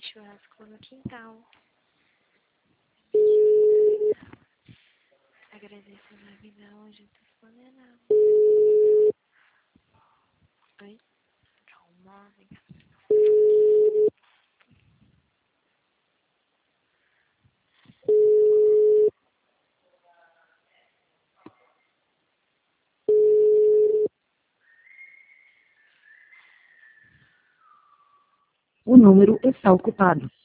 churrasco no quintal. Agradecendo a vida longe dos condenados. Oi? Calma, vem cá. O número está ocupado.